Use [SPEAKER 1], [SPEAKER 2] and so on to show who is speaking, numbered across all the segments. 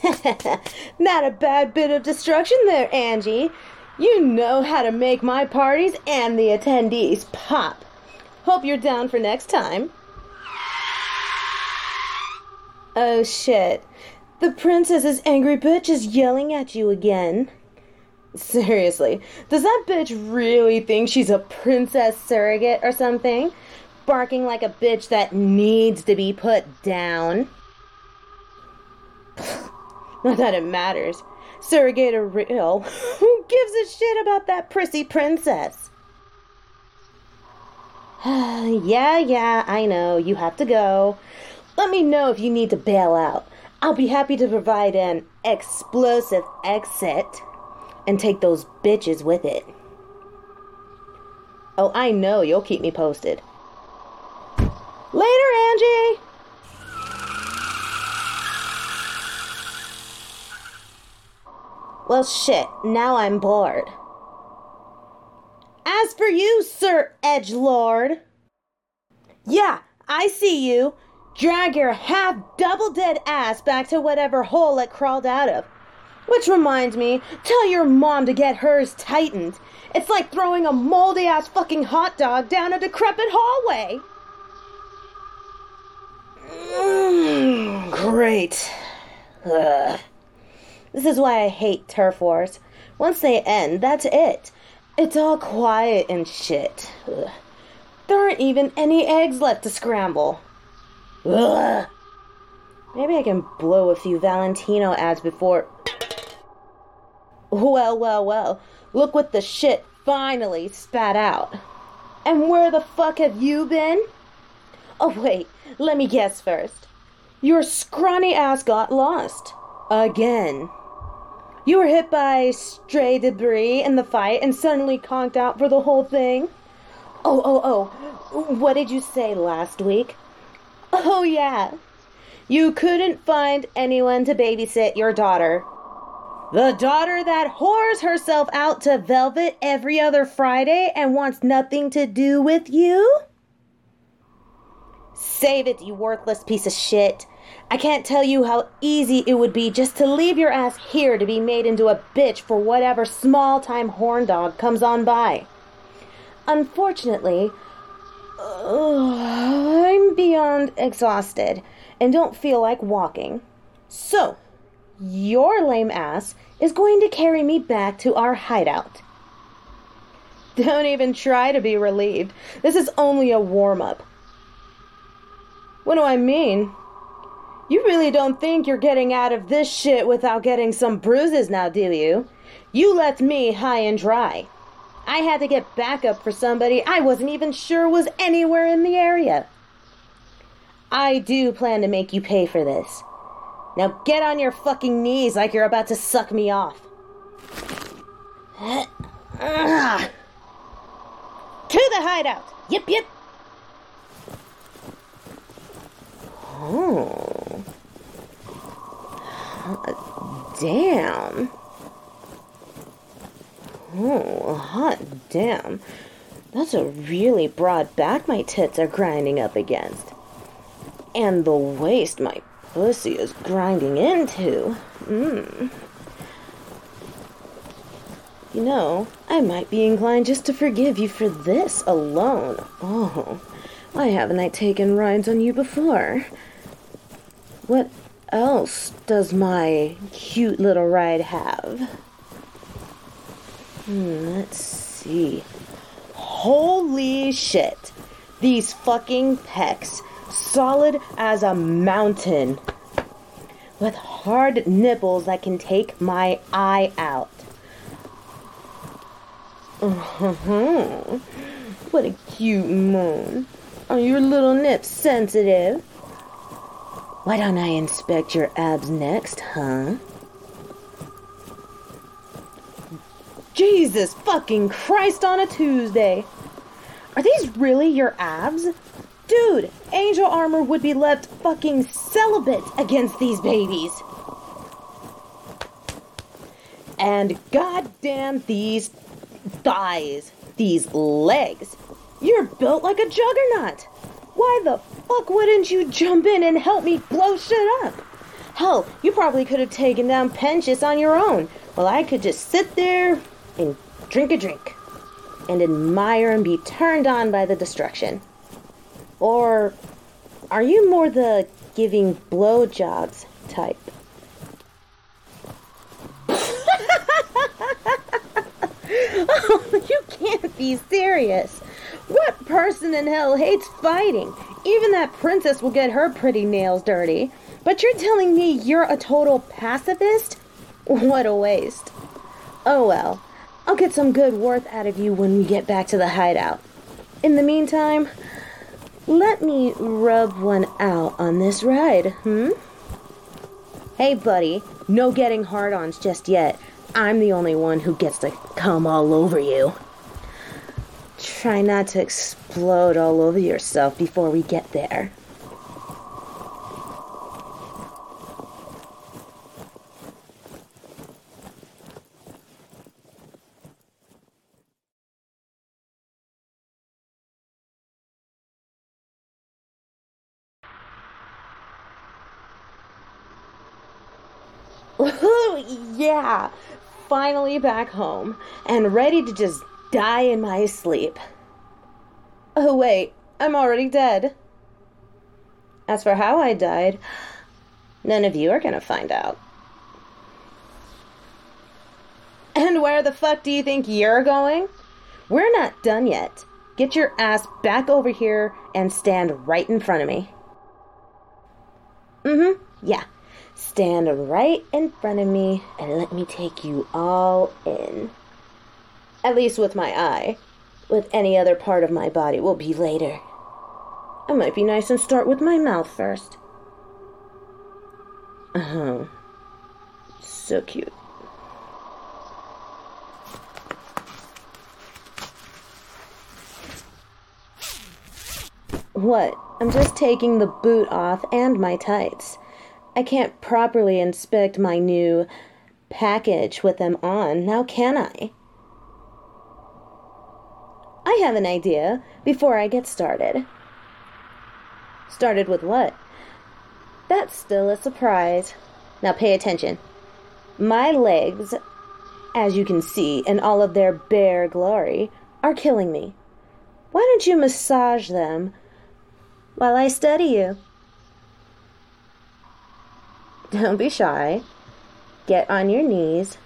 [SPEAKER 1] Not a bad bit of destruction there, Angie. You know how to make my parties and the attendees pop. Hope you're down for next time. Oh shit. The princess's angry bitch is yelling at you again. Seriously, does that bitch really think she's a princess surrogate or something? Barking like a bitch that needs to be put down? Not that it matters. Surrogate or real, who gives a shit about that prissy princess? Yeah, I know, you have to go. Let me know if you need to bail out. I'll be happy to provide an explosive exit and take those bitches with it. Oh, I know, you'll keep me posted. Later, Angie! Well, shit, now I'm bored. As for you, Sir Edgelord. Yeah, I see you. Drag your half-double-dead ass back to whatever hole it crawled out of. Which reminds me, tell your mom to get hers tightened. It's like throwing a moldy-ass fucking hot dog down a decrepit hallway. Great. Ugh. This is why I hate turf wars. Once they end, that's it. It's all quiet and shit. Ugh. There aren't even any eggs left to scramble. Ugh. Maybe I can blow a few Valentino ads before... Well. Look what the shit finally spat out. And where the fuck have you been? Oh, wait. Let me guess first. Your scrawny ass got lost. Again. You were hit by stray debris in the fight and suddenly conked out for the whole thing? Oh. What did you say last week? Oh, yeah. You couldn't find anyone to babysit your daughter. The daughter that whores herself out to Velvet every other Friday and wants nothing to do with you? Save it, you worthless piece of shit. I can't tell you how easy it would be just to leave your ass here to be made into a bitch for whatever small-time horn dog comes on by. Unfortunately, I'm beyond exhausted and don't feel like walking. So, your lame ass is going to carry me back to our hideout. Don't even try to be relieved. This is only a warm-up. What do I mean? You really don't think you're getting out of this shit without getting some bruises now, do you? You left me high and dry. I had to get backup for somebody I wasn't even sure was anywhere in the area. I do plan to make you pay for this. Now get on your fucking knees like you're about to suck me off. To the hideout. Yep. Oh. Damn. Oh, hot damn. That's a really broad back my tits are grinding up against. And the waist my pussy is grinding into. You know, I might be inclined just to forgive you for this alone. Oh, why haven't I taken rides on you before? What else does my cute little ride have? Let's see. Holy shit. These fucking pecs. Solid as a mountain. With hard nipples that can take my eye out. What a cute moon. Are your little nips sensitive? Why don't I inspect your abs next, huh? Jesus fucking Christ on a Tuesday. Are these really your abs? Dude, Angel Armor would be left fucking celibate against these babies. And goddamn these thighs, these legs. You're built like a juggernaut. Why the fuck wouldn't you jump in and help me blow shit up? Hell, you probably could have taken down Penchus on your own, while I could just sit there and drink a drink and admire and be turned on by the destruction. Or are you more the giving blowjobs type? Oh, you can't be serious. What person in hell hates fighting? Even that princess will get her pretty nails dirty. But you're telling me you're a total pacifist? What a waste. Oh well, I'll get some good worth out of you when we get back to the hideout. In the meantime, let me rub one out on this ride, Hey buddy, no getting hard-ons just yet. I'm the only one who gets to come all over you. Try not to explode all over yourself before we get there. Yeah, finally back home and ready to just die in my sleep. Oh wait, I'm already dead. As for how I died, none of you are gonna find out. And where the fuck do you think you're going? We're not done yet. Get your ass back over here and stand right in front of me. Yeah. Stand right in front of me and let me take you all in. At least with my eye. With any other part of my body will be later. I might be nice and start with my mouth first. Oh, so cute. What? I'm just taking the boot off and my tights. I can't properly inspect my new package with them on, now can I? I have an idea before I get started. Started with what? That's still a surprise. Now pay attention. My legs, as you can see in all of their bare glory, are killing me. Why don't you massage them while I study you? Don't be shy. Get on your knees.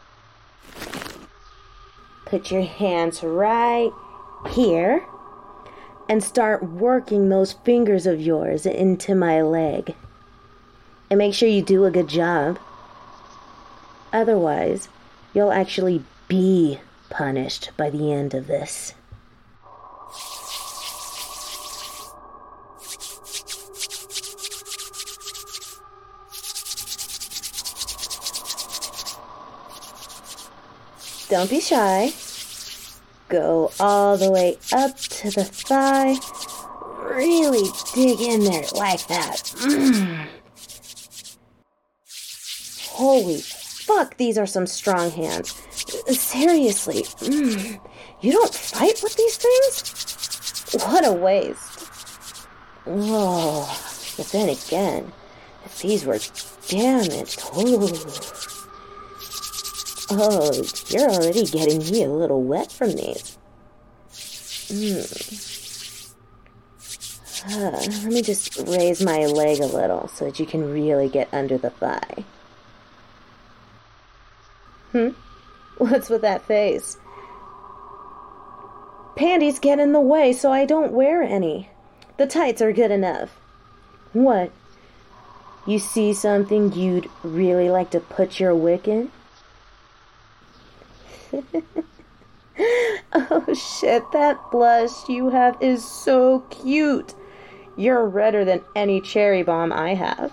[SPEAKER 1] Put your hands right here and start working those fingers of yours into my leg. And make sure you do a good job. Otherwise, you'll actually be punished by the end of this. Don't be shy. Go all the way up to the thigh. Really dig in there like that. Holy fuck, these are some strong hands. Seriously. You don't fight with these things? What a waste. Whoa. But then again, if these were damaged. Oh, you're already getting me a little wet from these. Let me just raise my leg a little so that you can really get under the thigh. What's with that face? Panties get in the way, so I don't wear any. The tights are good enough. What? You see something you'd really like to put your wick in? Oh shit, that blush you have is so cute. You're redder than any cherry bomb I have.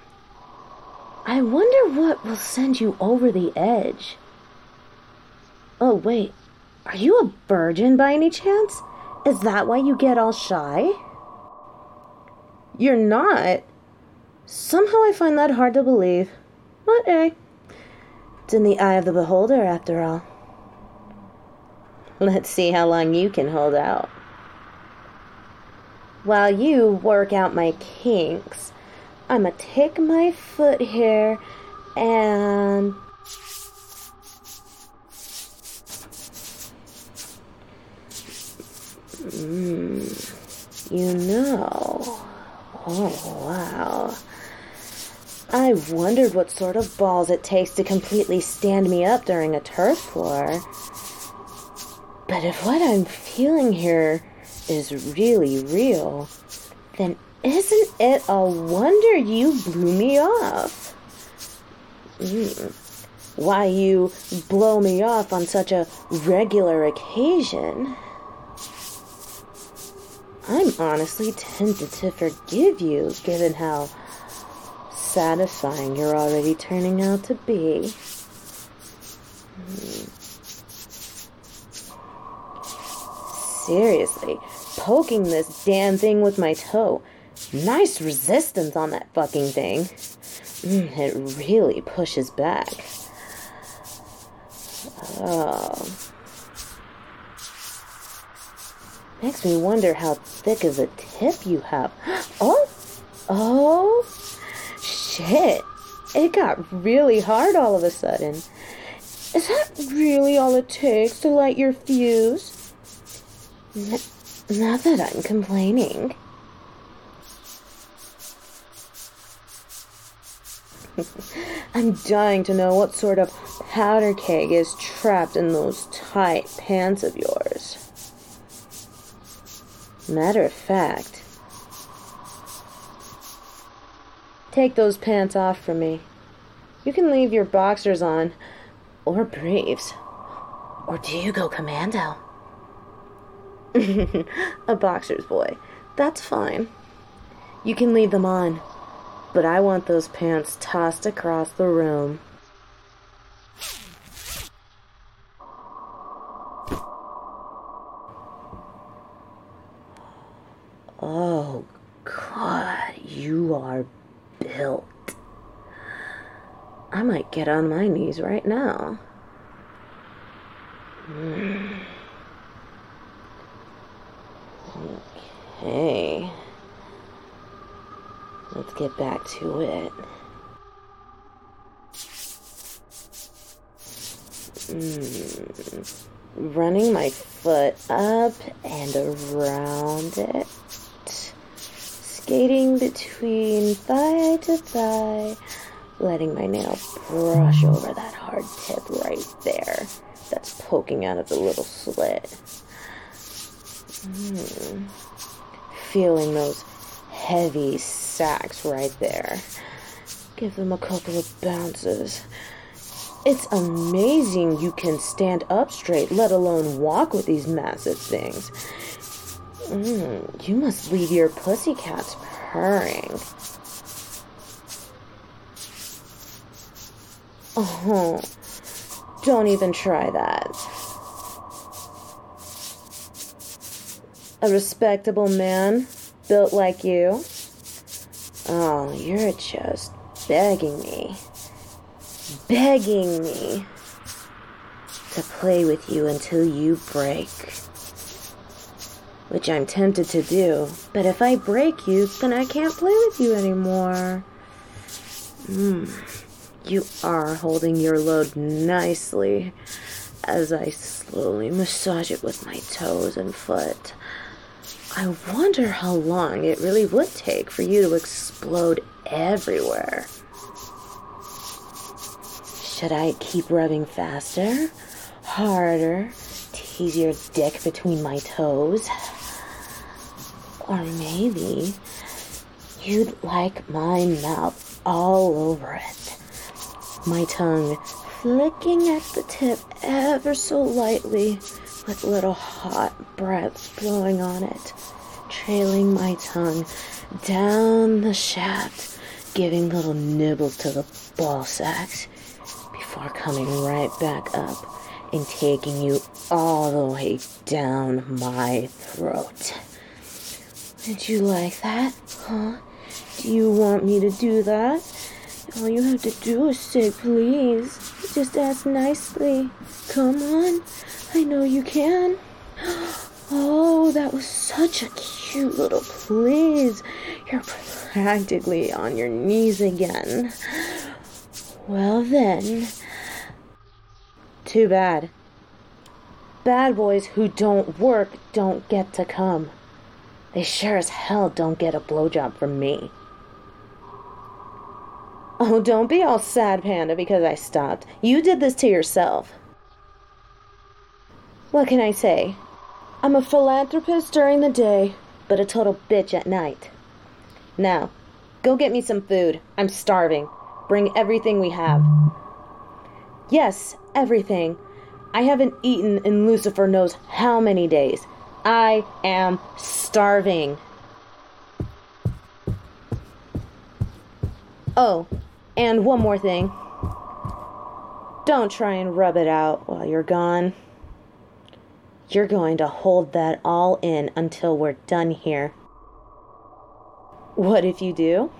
[SPEAKER 1] I wonder what will send you over the edge. Oh wait, are you a virgin by any chance? Is that why you get all shy? You're not? Somehow I find that hard to believe. But hey, it's in the eye of the beholder after all. Let's see how long you can hold out. While you work out my kinks, I'ma take my foot here and... You know... Oh, wow. I wondered what sort of balls it takes to completely stand me up during a turf floor. But if what I'm feeling here is really real, then isn't it a wonder you blew me off? Why you blow me off on such a regular occasion? I'm honestly tempted to forgive you, given how satisfying you're already turning out to be. Seriously, poking this damn thing with my toe. Nice resistance on that fucking thing. It really pushes back. Oh. Makes me wonder how thick of a tip you have. Oh, shit. It got really hard all of a sudden. Is that really all it takes to light your fuse? Not that I'm complaining. I'm dying to know what sort of powder keg is trapped in those tight pants of yours. Matter of fact, take those pants off from me. You can leave your boxers on, or briefs. Or do you go commando? A boxer's boy. That's fine. You can leave them on, but I want those pants tossed across the room. Oh, God, you are built. I might get on my knees right now. Okay. Let's get back to it. Running my foot up and around it. Skating between thigh to thigh. Letting my nail brush over that hard tip right there. That's poking out of the little slit. Feeling those heavy sacks right there. Give them a couple of bounces. It's amazing you can stand up straight, let alone walk with these massive things. You must leave your pussycats purring. Oh, don't even try that. A respectable man, built like you. Oh, you're just begging me to play with you until you break. Which I'm tempted to do, but if I break you, then I can't play with you anymore. You are holding your load nicely as I slowly massage it with my toes and foot. I wonder how long it really would take for you to explode everywhere. Should I keep rubbing faster, harder, tease your dick between my toes? Or maybe you'd like my mouth all over it. My tongue flicking at the tip ever so lightly with little hot breaths blowing on it, trailing my tongue down the shaft, giving little nibbles to the ball sacks before coming right back up and taking you all the way down my throat. Did you like that, huh? Do you want me to do that? All you have to do is say please. Just ask nicely. Come on. I know you can. Oh, that was such a cute little please. You're practically on your knees again. Well then, too bad. Bad boys who don't work don't get to come. They sure as hell don't get a blowjob from me. Oh, don't be all sad, Panda, because I stopped. You did this to yourself. What can I say? I'm a philanthropist during the day, but a total bitch at night. Now, go get me some food. I'm starving. Bring everything we have. Yes, everything. I haven't eaten in Lucifer knows how many days. I am starving. Oh, and one more thing. Don't try and rub it out while you're gone. You're going to hold that all in until we're done here. What if you do?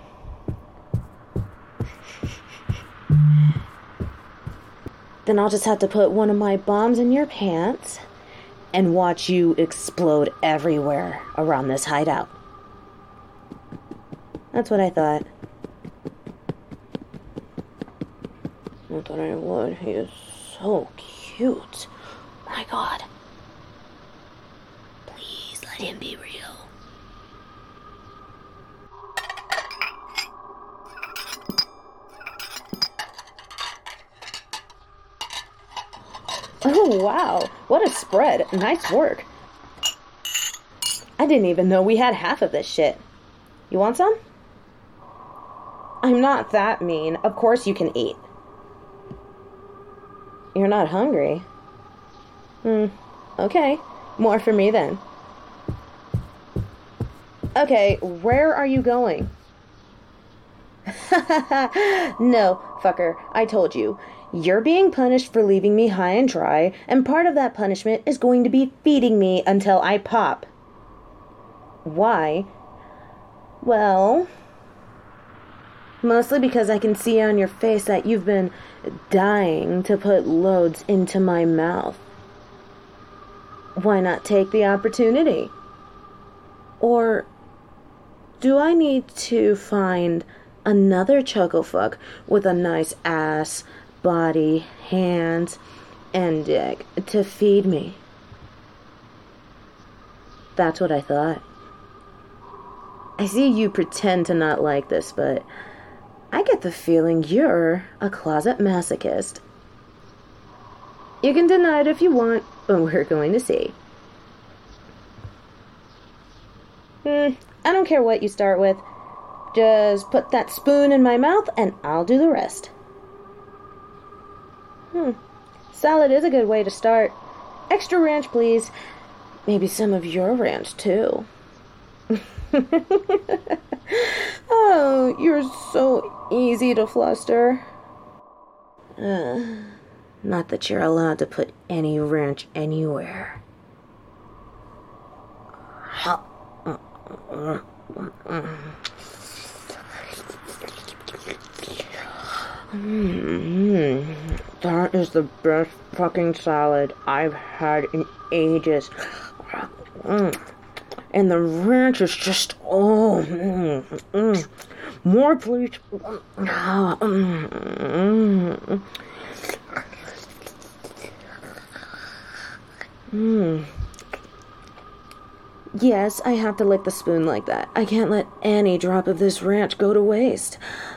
[SPEAKER 1] Then I'll just have to put one of my bombs in your pants and watch you explode everywhere around this hideout. That's what I thought. I thought I would. He is so cute. My God. Please let him be real. Oh, wow. What a spread. Nice work. I didn't even know we had half of this shit. You want some? I'm not that mean. Of course you can eat. You're not hungry? Okay. More for me then. Okay, where are you going? No, fucker. I told you. You're being punished for leaving me high and dry, and part of that punishment is going to be feeding me until I pop. Why? Well, mostly because I can see on your face that you've been dying to put loads into my mouth. Why not take the opportunity? Or do I need to find another chucklefuck with a nice ass, body, hands, and dick to feed me? That's what I thought. I see you pretend to not like this, but I get the feeling you're a closet masochist. You can deny it if you want, but we're going to see. I don't care what you start with. Just put that spoon in my mouth and I'll do the rest. Salad is a good way to start. Extra ranch, please. Maybe some of your ranch, too. Oh, you're so easy to fluster. Not that you're allowed to put any ranch anywhere. That is the best fucking salad I've had in ages. And the ranch is just, more please. Yes, I have to lick the spoon like that. I can't let any drop of this ranch go to waste.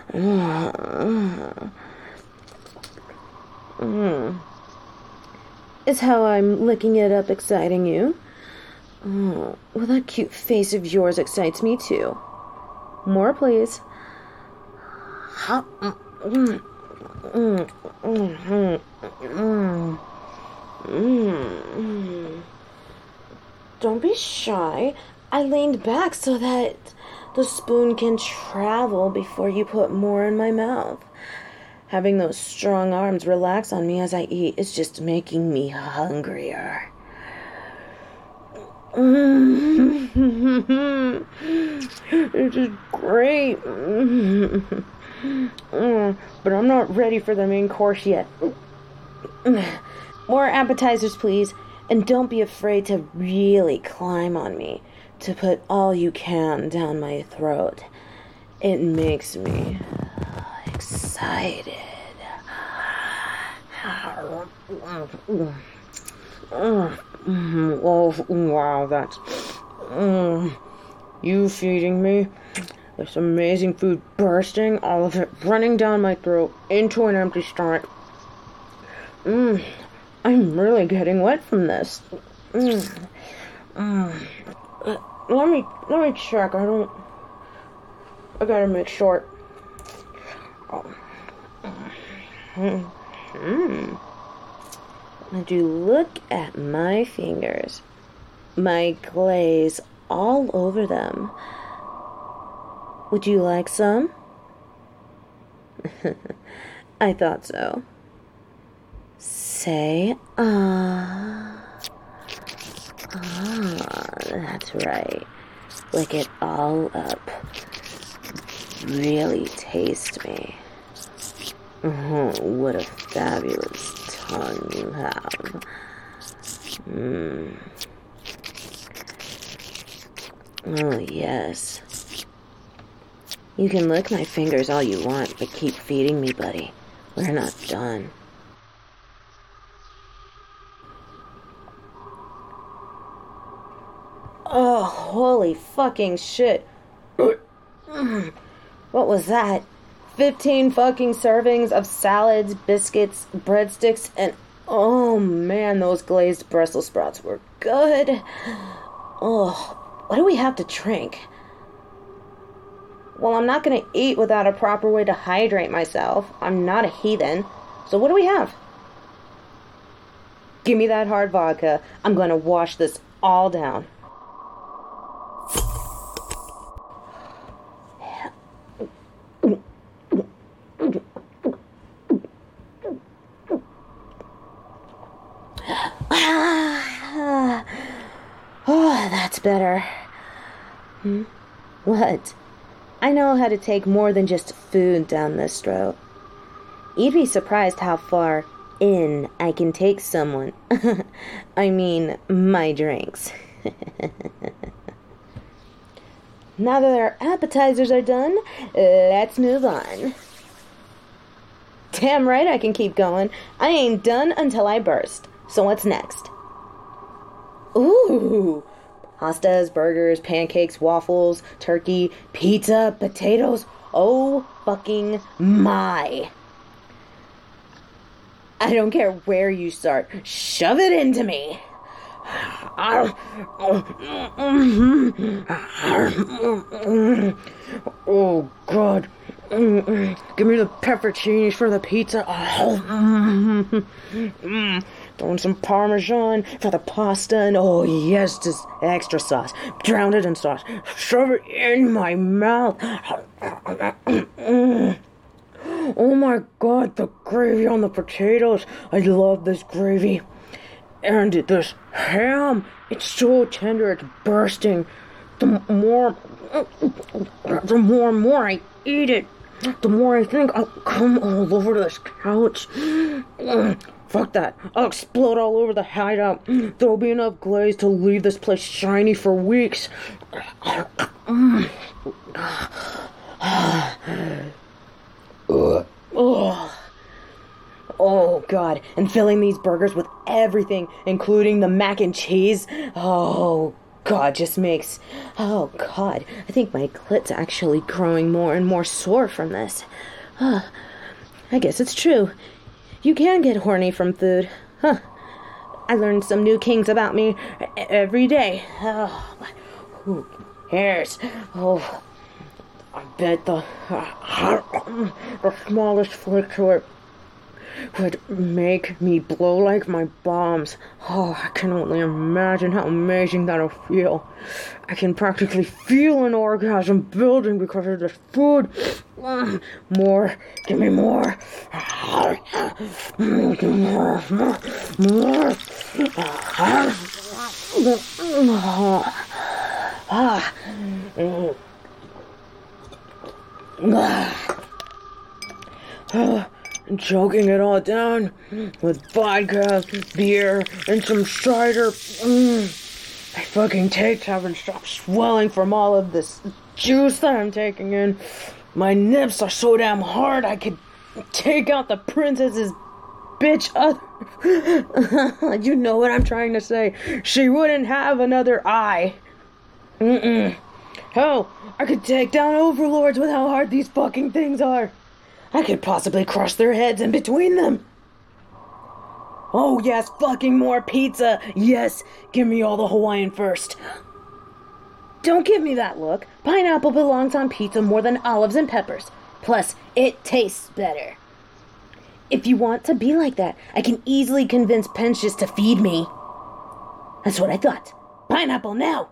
[SPEAKER 1] Is how I'm licking it up exciting you? Oh, well, that cute face of yours excites me too. More, please. Don't be shy. I leaned back so that the spoon can travel before you put more in my mouth. Having those strong arms relax on me as I eat is just making me hungrier. This is great. But I'm not ready for the main course yet. More appetizers, please. And don't be afraid to really climb on me, to put all you can down my throat. It makes me excited. Oh, wow, that's... you feeding me this amazing food, bursting, all of it running down my throat into an empty stomach. I'm really getting wet from this. Let me check. I gotta make sure. Would you look at my fingers? My glaze all over them. Would you like some? I thought so. Say ah. Ah, that's right. Lick it all up. Really taste me. What a fabulous tongue you have. Oh, yes. You can lick my fingers all you want, but keep feeding me, buddy. We're not done. Oh, holy fucking shit. What was that? 15 fucking servings of salads, biscuits, breadsticks, and oh man, those glazed Brussels sprouts were good. Oh, what do we have to drink? Well, I'm not gonna eat without a proper way to hydrate myself. I'm not a heathen. So what do we have? Give me that hard vodka. I'm gonna wash this all down. Oh, that's better. What? I know how to take more than just food down this throat. You'd be surprised how far in I can take someone. I mean, my drinks. Now that our appetizers are done, let's move on. Damn right I can keep going. I ain't done until I burst. So what's next? Ooh! Pastas, burgers, pancakes, waffles, turkey, pizza, potatoes. Oh, fucking my. I don't care where you start. Shove it into me. Oh, God. Give me the pepperoncinis for the pizza. Throwing some Parmesan for the pasta, and oh yes, just extra sauce. Drown it in sauce. Shove it in my mouth. Oh my God, the gravy on the potatoes. I love this gravy. And this ham, it's so tender, it's bursting. The more and more I eat it, the more I think I'll come all over this couch. Fuck that. I'll explode all over the hideout. There'll be enough glaze to leave this place shiny for weeks. Oh, God. And filling these burgers with everything, including the mac and cheese. Oh, God, just makes... Oh, God. I think my clit's actually growing more and more sore from this. I guess it's true. You can get horny from food. Huh. I learned some new kinks about me every day. Oh, who cares? Oh, I bet the smallest flick to it would make me blow like my bombs. Oh, I can only imagine how amazing that'll feel. I can practically feel an orgasm building because of this food. More. Give me more. More. Choking it all down with vodka, beer, and some cider. My fucking tate's haven't stopped swelling from all of this
[SPEAKER 2] juice that I'm taking in. My nips are so damn hard I could take out the princess's bitch other. You know what I'm trying to say. She wouldn't have another eye. Hell, I could take down overlords with how hard these fucking things are. I could possibly crush their heads in between them. Oh yes, fucking more pizza. Yes, give me all the Hawaiian first.
[SPEAKER 1] Don't give me that look. Pineapple belongs on pizza more than olives and peppers. Plus, it tastes better. If you want to be like that, I can easily convince Pensius to feed me. That's what I thought. Pineapple now!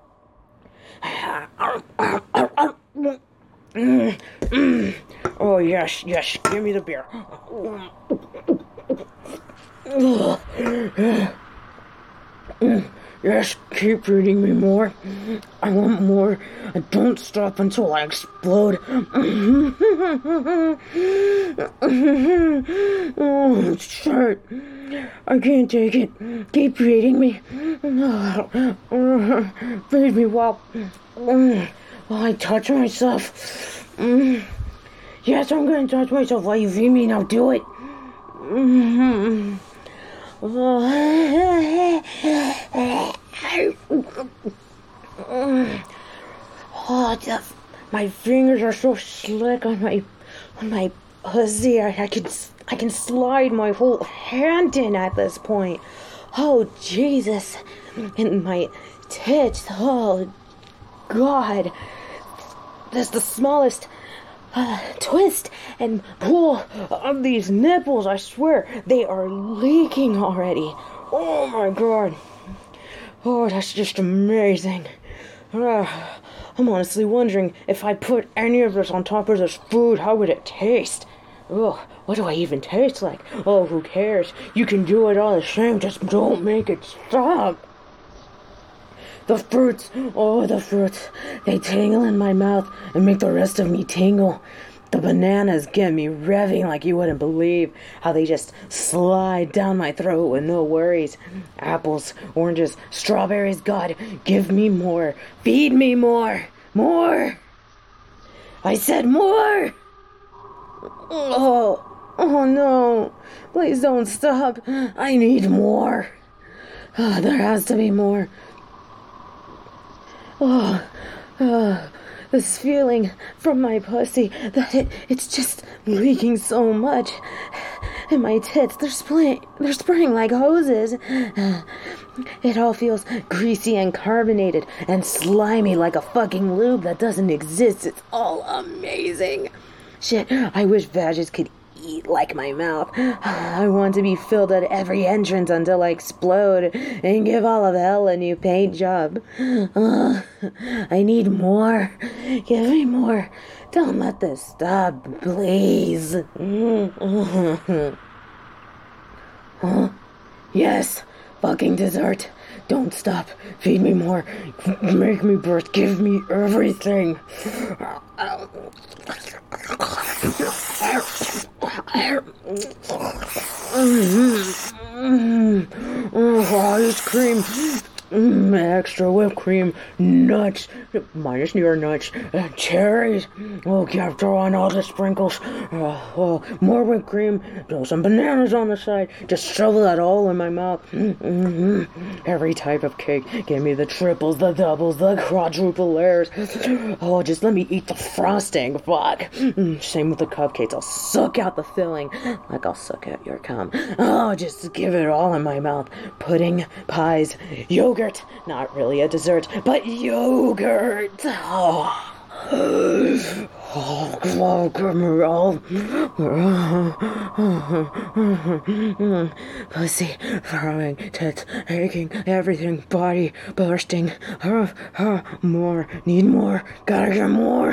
[SPEAKER 2] Oh yes, give me the beer. Yes, keep feeding me more. I want more. Don't stop until I explode. Oh, shit. I can't take it. Keep feeding me. Feed me while I touch myself. Yes, I'm going to touch myself while you feed me. Now do it. My fingers are so slick on my pussy. I can slide my whole hand in at this point. Oh Jesus! And my tits. Oh God! That's the smallest twist and pull of these nipples. I swear they are leaking already. Oh my God! Oh, that's just amazing. I'm honestly wondering if I put any of this on top of this food, how would it taste? Ugh, what do I even taste like? Oh, who cares? You can do it all the same, just don't make it stop. The fruits, oh, the fruits. They tingle in my mouth and make the rest of me tingle. The bananas get me revving like you wouldn't believe. How they just slide down my throat with no worries. Apples, oranges, strawberries, God, give me more. Feed me more. More. I said more. Oh no. Please don't stop. I need more. Oh, there has to be more. This feeling from my pussy that it's just leaking so much. And my tits, they're spraying like hoses. It all feels greasy and carbonated and slimy like a fucking lube that doesn't exist. It's all amazing. Shit, I wish vages could eat like my mouth. I want to be filled at every entrance until I explode and give all of hell a new paint job. I need more. Give me more. Don't let this stop, please. Yes, fucking dessert. Don't stop. Feed me more. Make me burst. Give me everything. Ice cream. Extra whipped cream, nuts, minus your nuts, cherries. Okay, throw on all the sprinkles. More whipped cream. Throw some bananas on the side. Just shovel that all in my mouth. Every type of cake. Give me the triples, the doubles, the quadruple layers. Oh, just let me eat the frosting. Fuck. Same with the cupcakes. I'll suck out the filling like I'll suck out your cum. Oh, just give it all in my mouth. Pudding, pies, yogurt. Not really a dessert, but yogurt. Give me all. Pussy, throwing, tits, aching, everything, body bursting. More, need more, gotta get more.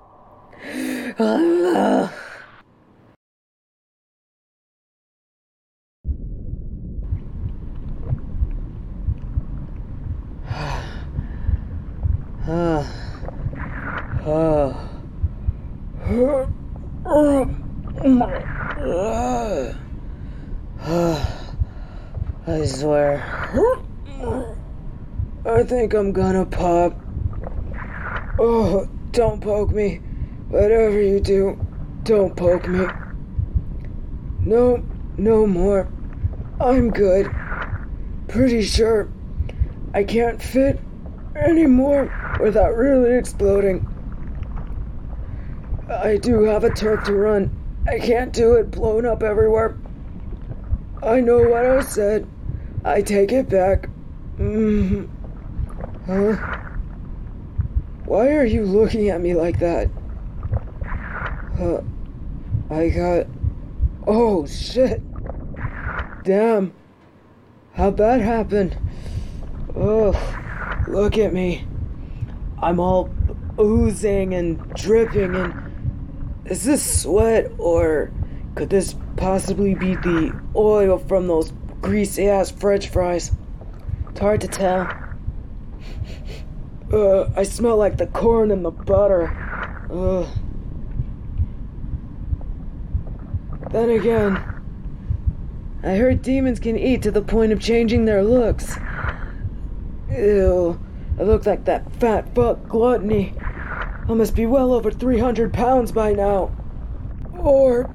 [SPEAKER 2] I swear, I think I'm gonna pop. Oh,
[SPEAKER 3] don't poke me. Whatever you do, don't poke me. No, no more. I'm good. Pretty sure I can't fit anymore without really exploding. I do have a turf to run. I can't do it blown up everywhere. I know what I said. I take it back. Huh? Why are you looking at me like that? Oh, shit. Damn. How'd that happen? Oh, look at me. I'm all oozing and dripping, and is this sweat, or could this possibly be the oil from those greasy-ass French fries? It's hard to tell. I smell like the corn and the butter. Then again, I heard demons can eat to the point of changing their looks. Ew, I look like that fat fuck Gluttony. I must be well over 300 pounds by now. Or...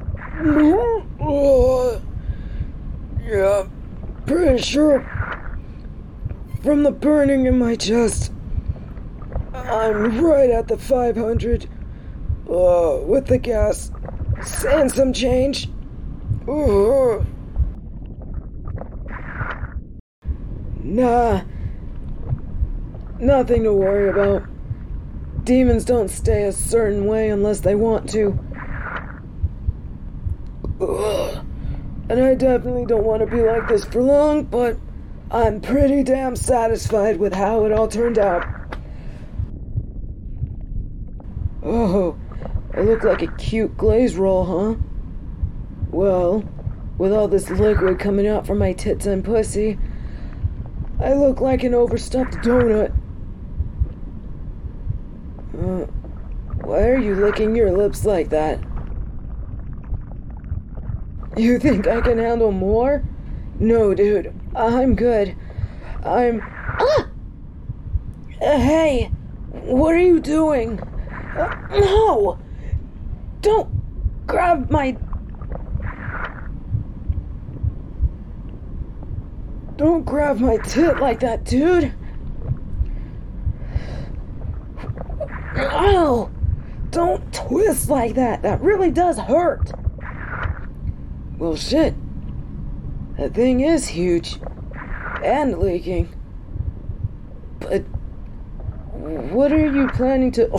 [SPEAKER 3] yeah, pretty sure. From the burning in my chest, I'm right at the 500. With the gas. And some change. Nah. Nothing to worry about. Demons don't stay a certain way unless they want to. And I definitely don't want to be like this for long, but I'm pretty damn satisfied with how it all turned out. Oh, I look like a cute glaze roll, huh? Well, with all this liquid coming out from my tits and pussy, I look like an overstuffed donut. Why are you licking your lips like that? You think I can handle more? No, dude. I'm good. Hey! What are you doing? No! Don't grab my... Don't grab my tit like that, dude! Ow! Don't twist like that. That really does hurt. Well, shit. That thing is huge. And leaking. But... what are you planning to...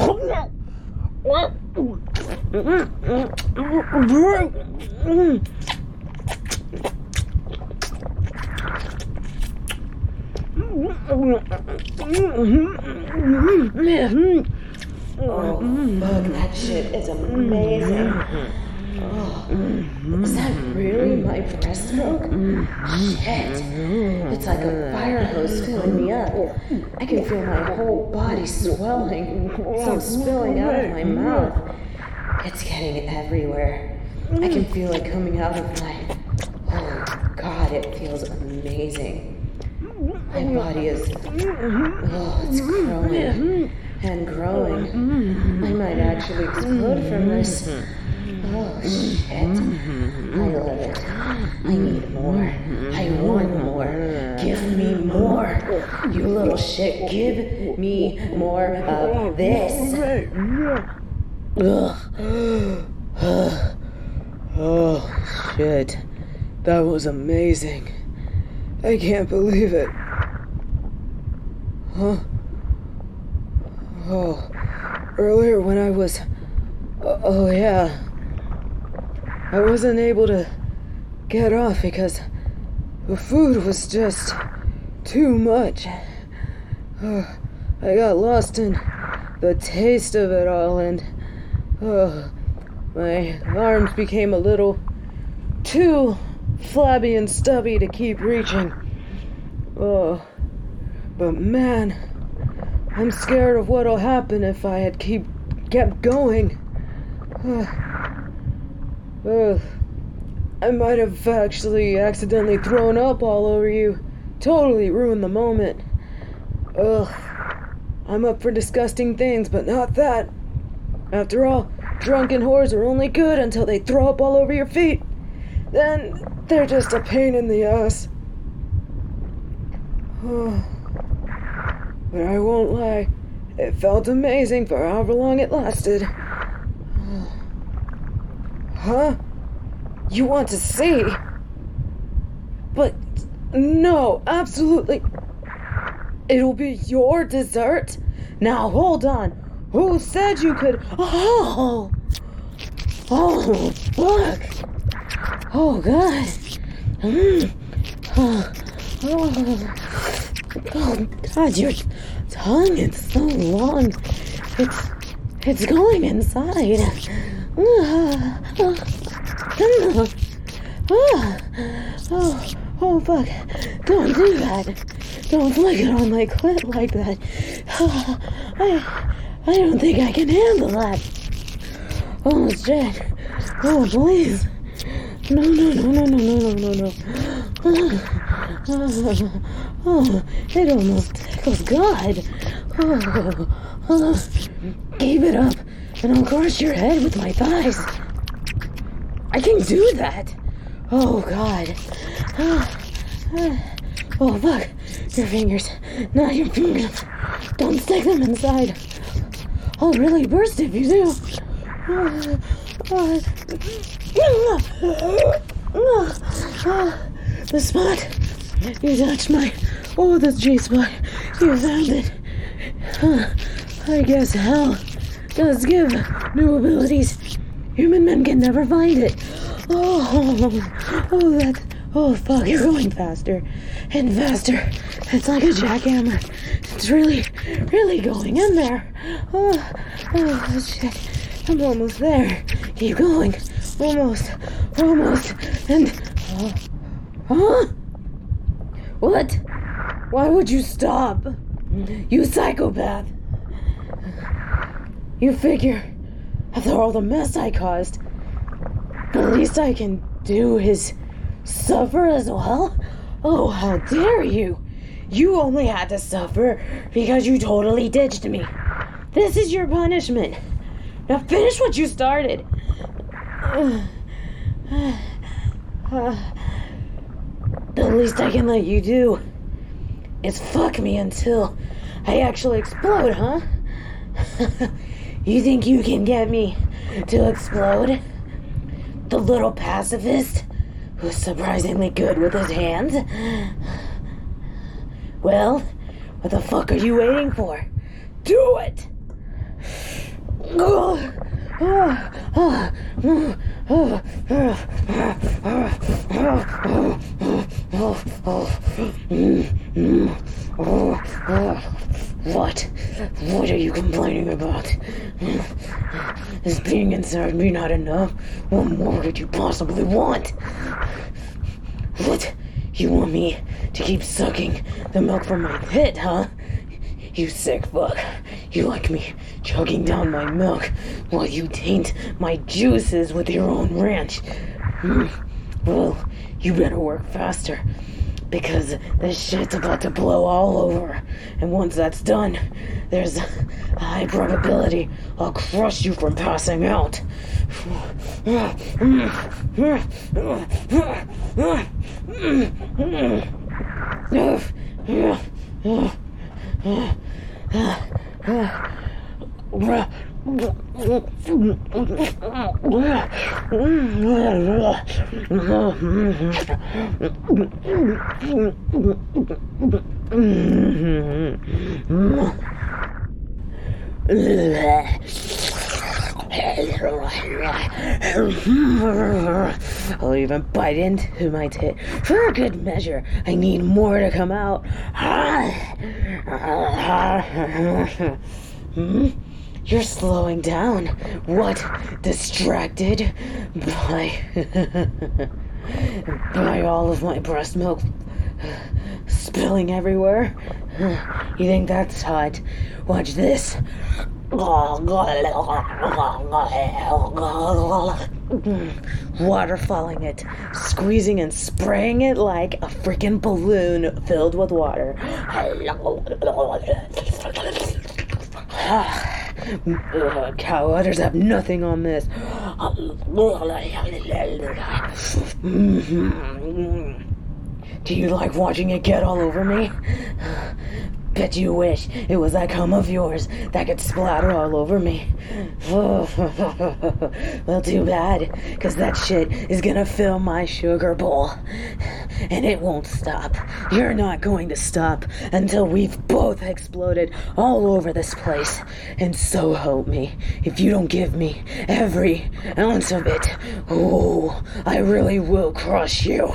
[SPEAKER 1] Oh, fuck, that shit is amazing. Oh, is that really my breaststroke? Shit. It's like a fire hose filling me up. I can feel my whole body swelling. Some spilling out of my mouth. It's getting everywhere. I can feel it coming out of my... oh, God, it feels amazing. My body is... oh, it's growing. And growing. I might actually explode from this. Oh, shit. I love it. I need more. I want more. Give me more. You little shit, give me more of this.
[SPEAKER 3] Ugh. Oh, shit. That was amazing. I can't believe it. Huh? Oh, earlier when I was... oh, yeah. I wasn't able to get off because the food was just too much. I got lost in the taste of it all, and my arms became a little too flabby and stubby to keep reaching. Oh, but man, I'm scared of what'll happen if I had kept going. I might have actually accidentally thrown up all over you. Totally ruined the moment. I'm up for disgusting things, but not that. After all, drunken whores are only good until they throw up all over your feet. Then they're just a pain in the ass. But I won't lie, it felt amazing for however long it lasted. Huh? You want to see? But no, absolutely. It'll be your dessert? Now hold on. Who said you could? Oh, fuck. Oh, God. Oh, God, your tongue is so long. It's going inside. Oh, fuck. Don't do that. Don't flick it on my clit like that. I don't think I can handle that. Oh, shit. Oh, please. No. Oh, it almost tickles God. Keep it up, and I'll crush your head with my thighs. I can do that. Oh, God. Oh, fuck. Your fingers. Not your fingers. Don't stick them inside. I'll really burst if you do. The spot. You touched my... Oh, the G-spot. You found it. I guess hell does give new abilities. Human men can never find it. Oh, fuck, you're going faster and faster. It's like a jackhammer. It's really going in there. Oh, shit. I'm almost there. Keep going. Almost. And... Huh? What? Why would you stop? You psychopath. You figure, after all the mess I caused, the least I can do is suffer as well? Oh, how dare you! You only had to suffer because you totally ditched me. This is your punishment. Now finish what you started. The least I can let you do is fuck me until I actually explode, huh? You think you can get me to explode? The little pacifist who's surprisingly good with his hands? Well, what the fuck are you waiting for? Do it! What are you complaining about? Is being inside me not enough? What more could you possibly want? What? You want me to keep sucking the milk from my tit, huh? You sick fuck. You like me chugging down my milk while you taint my juices with your own ranch. Well, you better work faster, because this shit's about to blow all over. And once that's done, there's a high probability I'll crush you from passing out. I'll even bite into my tit. For a good measure, I need more to come out. You're slowing down. What? Distracted by all of my breast milk spilling everywhere? You think that's hot? Watch this. Waterfalling it, squeezing and spraying it like a freaking balloon filled with water. Cow udders have nothing on this. Do you like watching it get all over me? Bet you wish it was that cum of yours that could splatter all over me. Well, too bad, because that shit is gonna fill my sugar bowl. And it won't stop. You're not going to stop until we've both exploded all over this place. And so help me, if you don't give me every ounce of it, oh, I really will crush you.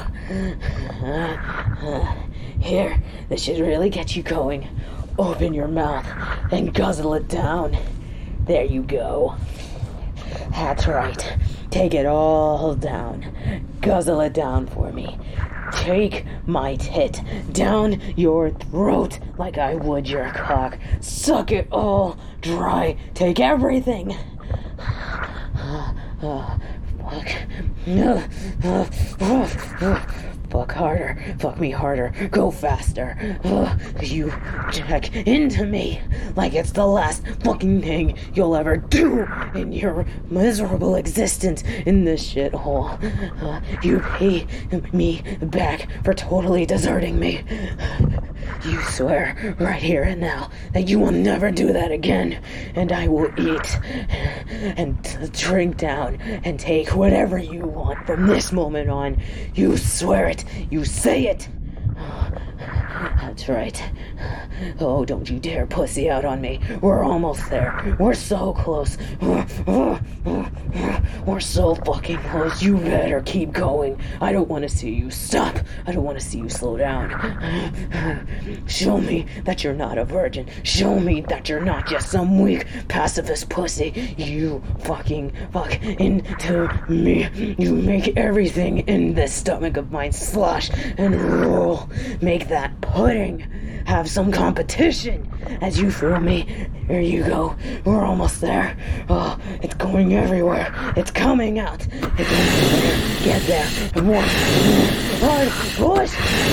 [SPEAKER 3] Here, this should really get you going. Open your mouth and guzzle it down. There you go. That's right. Take it all down. Guzzle it down for me. Take my tit down your throat like I would your cock. Suck it all dry. Take everything. Fuck harder. Fuck me harder. Go faster. You check into me like it's the last fucking thing you'll ever do in your miserable existence in this shithole. You pay me back for totally deserting me. You swear right here and now that you will never do that again, and I will eat and drink down and take whatever you want from this moment on. You swear it. You say it. That's right. Oh, don't you dare pussy out on me. We're almost there. We're so close. We're so fucking close. You better keep going. I don't want to see you stop. I don't want to see you slow down. Show me that you're not a virgin. Show me that you're not just some weak pacifist pussy. You fucking fuck into me. You make everything in this stomach of mine slosh and roll. Make that pudding have some competition as you feel me. There you go. We're almost there. Oh, it's going everywhere. It's coming out. Get there. More. Hard push.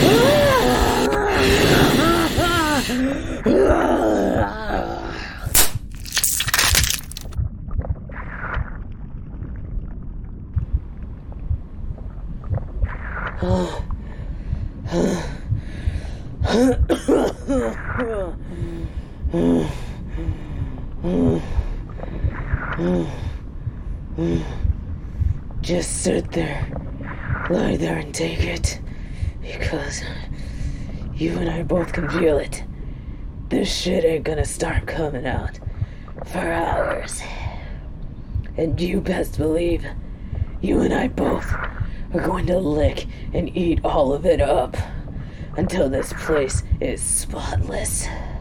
[SPEAKER 3] Just sit there, lie there and take it, because you and I both can feel it. This shit ain't gonna start coming out for hours. And you best believe you and I both are going to lick and eat all of it up until this place is spotless.